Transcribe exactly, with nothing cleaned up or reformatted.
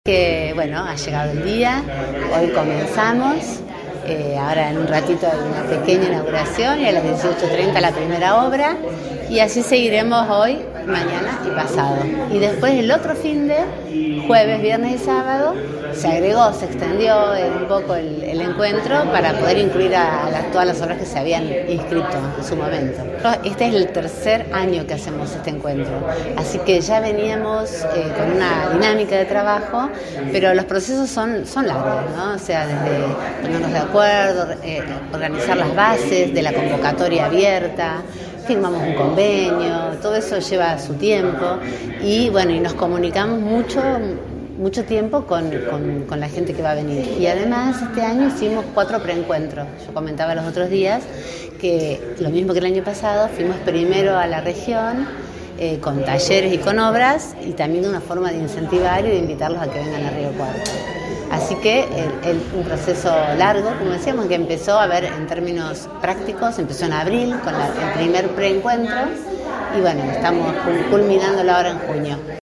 Que bueno, ha llegado el día, hoy comenzamos, eh, ahora en un ratito hay una pequeña inauguración y a las dieciocho treinta la primera obra y así seguiremos hoy, mañana y pasado. Y después el otro fin de jueves, viernes y sábado se agregó, se extendió un poco el, el encuentro para poder incluir a, a las, todas las obras que se habían inscrito en su momento. Este es el tercer año que hacemos este encuentro, así que ya veníamos eh, con una dinámica de trabajo, pero los procesos son, son largos, ¿no? O sea, desde ponernos de acuerdo, eh, organizar las bases de la convocatoria abierta, firmamos un convenio, todo eso lleva su tiempo y bueno, y nos comunicamos mucho, mucho tiempo con, con, con la gente que va a venir. Y además este año hicimos cuatro preencuentros. Yo comentaba los otros días que lo mismo que el año pasado, fuimos primero a la región eh, con talleres y con obras y también una forma de incentivar y de invitarlos a que vengan a Río Cuarto. Así que el, el, un proceso largo, como decíamos, que empezó a ver en términos prácticos, empezó en abril con la, el primer preencuentro y bueno, estamos culminándolo ahora en junio.